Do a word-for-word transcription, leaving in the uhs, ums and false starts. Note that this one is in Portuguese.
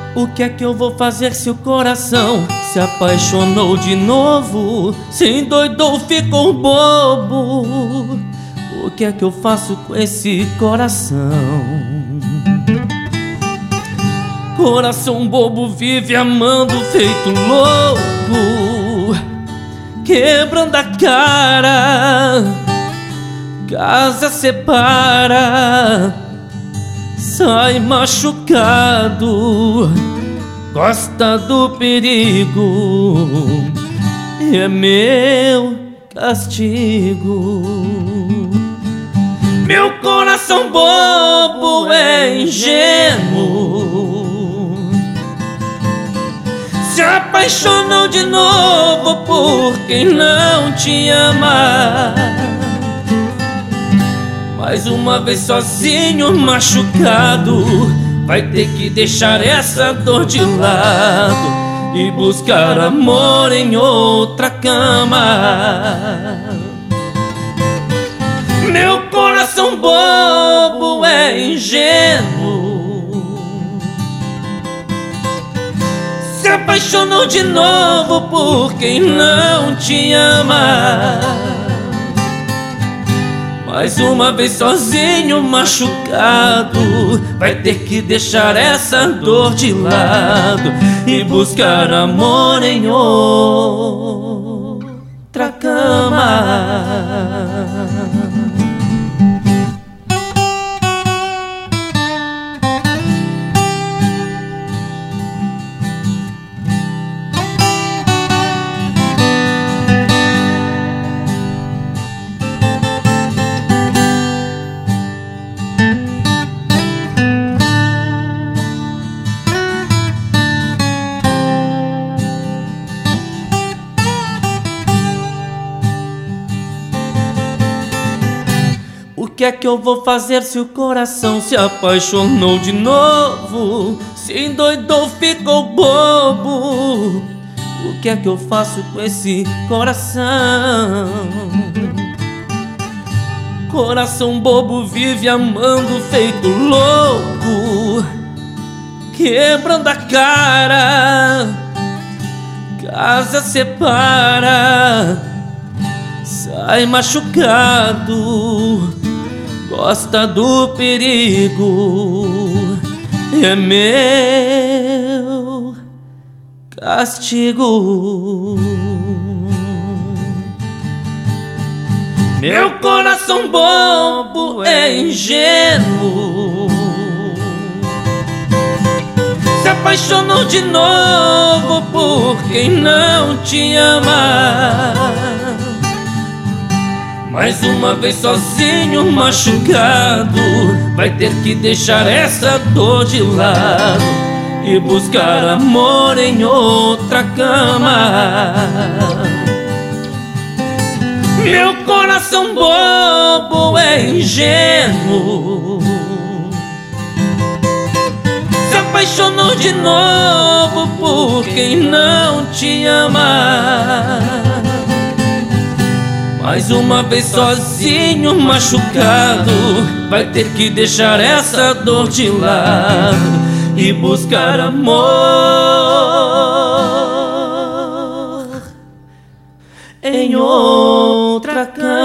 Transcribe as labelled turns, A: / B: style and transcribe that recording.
A: O que é que eu vou fazer se o coração se apaixonou de novo, se endoidou, ficou bobo? O que é que eu faço com esse coração? Coração bobo vive amando feito louco, quebrando a cara, casa separa, sai machucado, gosta do perigo, e é meu castigo. Meu coração bobo é ingênuo, se apaixonou de novo por quem não te ama. Mais uma vez sozinho, machucado, vai ter que deixar essa dor de lado e buscar amor em outra cama. Meu coração bobo é ingênuo, se apaixonou de novo por quem não te ama. Mais uma vez sozinho, machucado, vai ter que deixar essa dor de lado e buscar amor em outra cama. O que é que eu vou fazer se o coração se apaixonou de novo, se endoidou, ficou bobo? O que é que eu faço com esse coração? Coração bobo vive amando feito louco, quebrando a cara, casa separa, sai machucado, gosta do perigo, e é meu castigo. Meu coração bobo é ingênuo, se apaixonou de novo por quem não te ama. Mais uma vez sozinho, machucado, vai ter que deixar essa dor de lado e buscar amor em outra cama. Meu coração bobo é ingênuo, se apaixonou de novo por quem não te ama. Mais uma vez sozinho, machucado, vai ter que deixar essa dor de lado e buscar amor em outra cama.